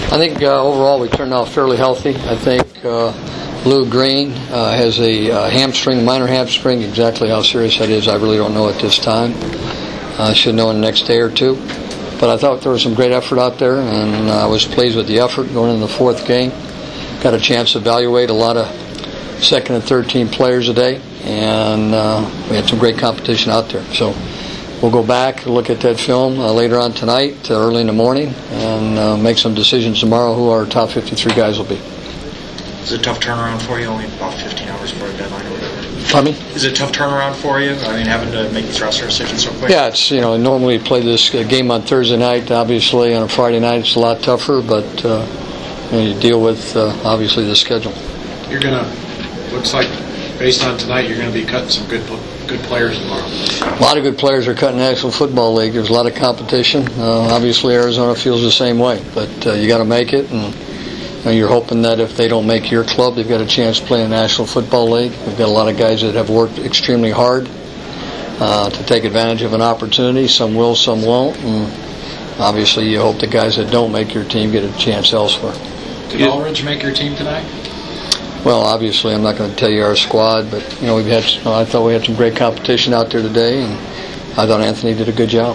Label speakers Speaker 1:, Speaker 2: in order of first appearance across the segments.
Speaker 1: I think overall we turned out fairly healthy. I think Lou Green has a minor hamstring. Exactly how serious that is, I really don't know at this time. I should know in the next day or two. But I thought there was some great effort out there, and I was pleased with the effort going into the fourth game. Got a chance to evaluate a lot of second and third team players today, and we had some great competition out there. So we'll go back and look at that film later on tonight, early in the morning, and make some decisions tomorrow who our top 53 guys will be.
Speaker 2: Is it a tough turnaround for you? Only about 15 hours before a deadline or whatever.
Speaker 1: Pardon me?
Speaker 2: Is it a tough turnaround for you? I mean, having to make this roster decision so quick?
Speaker 1: Yeah, it's, normally you play this game on Thursday night. Obviously, on a Friday night, it's a lot tougher, but you deal with, obviously, the schedule.
Speaker 3: You're going to, looks like, based on tonight, you're going to be cutting some good players tomorrow.
Speaker 1: A lot of good players are cutting the National Football League. There's a lot of competition. Obviously, Arizona feels the same way, but you got to make it, and you're hoping that if they don't make your club, they've got a chance to play in the National Football League. We've got a lot of guys that have worked extremely hard to take advantage of an opportunity. Some will, some won't. And obviously, you hope the guys that don't make your team get a chance elsewhere.
Speaker 3: Did Ulrich make your team tonight?
Speaker 1: Well, obviously, I'm not going to tell you our squad, but I thought we had some great competition out there today, and I thought Anthony did a good job.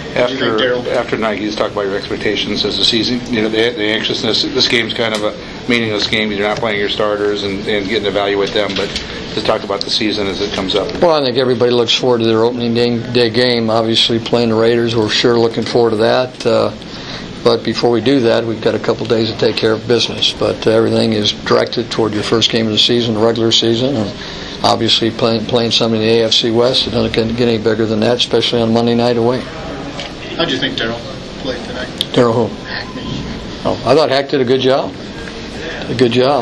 Speaker 4: After tonight, you just talked about your expectations as a season. The anxiousness. This game's kind of a meaningless game. You're not playing your starters and getting to evaluate them, but just talk about the season as it comes up.
Speaker 1: Well, I think everybody looks forward to their opening day game. Obviously, playing the Raiders, we're sure looking forward to that. But before we do that, we've got a couple days to take care of business. But everything is directed toward your first game of the season, the regular season, and obviously playing some in the AFC West. It doesn't get any bigger than that, especially on Monday night away.
Speaker 5: How do you think Darryl played tonight?
Speaker 1: Darryl who?
Speaker 5: Hackney.
Speaker 1: Oh, I thought Hack did a good job. A good job.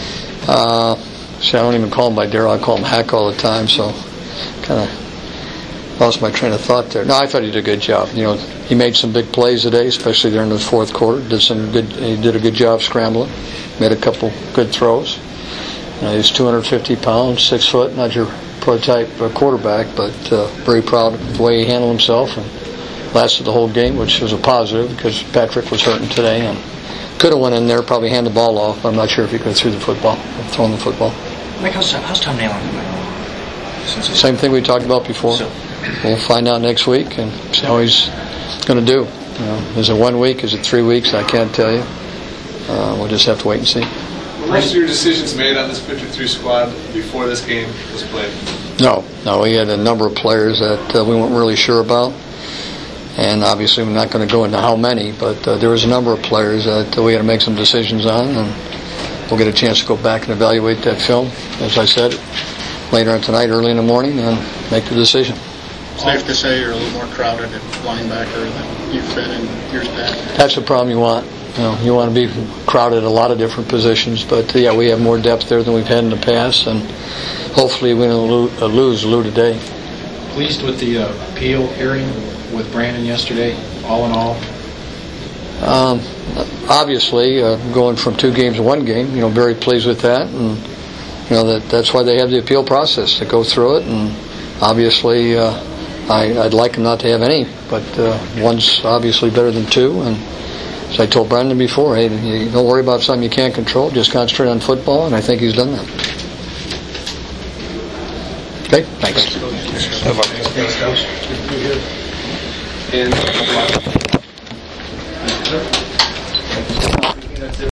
Speaker 1: See, I don't even call him by Darryl. I call him Hack all the time, so kind of lost my train of thought there. No, I thought he did a good job. He made some big plays today, especially during the fourth quarter. He did a good job scrambling. Made a couple good throws. He's 250 pounds, 6 foot, not your prototype quarterback, but very proud of the way he handled himself and lasted the whole game, which was a positive because Patrick was hurting today and could have went in there, probably hand the ball off. I'm not sure if he could have thrown the football.
Speaker 2: Mike, how's Tom Nalen tonight?
Speaker 1: Same thing we talked about before. We'll find out next week and see how he's going to do. Is it 1 week? Is it 3 weeks? I can't tell you. We'll just have to wait and see.
Speaker 6: Were most of your decisions made on this 53 squad before this game was played?
Speaker 1: No. We had a number of players that we weren't really sure about. And obviously we're not going to go into how many, but there was a number of players that we had to make some decisions on, and we'll get a chance to go back and evaluate that film, as I said, later on tonight, early in the morning, and make the decision.
Speaker 5: Safe to say you're a little more crowded at linebacker than you've been in years past.
Speaker 1: That's the problem you want. You want to be crowded at a lot of different positions, but yeah, we have more depth there than we've had in the past, and hopefully we don't lose Lou today.
Speaker 3: Pleased with the appeal hearing with Brandon yesterday, all in all?
Speaker 1: Obviously, going from 2 games to 1 game, very pleased with that, and that's why they have the appeal process to go through it. And obviously, I'd like them not to have any, but 1's obviously better than 2. And as I told Brandon before, hey, you don't worry about something you can't control, just concentrate on football, and I think he's done that. Okay, thanks.
Speaker 6: And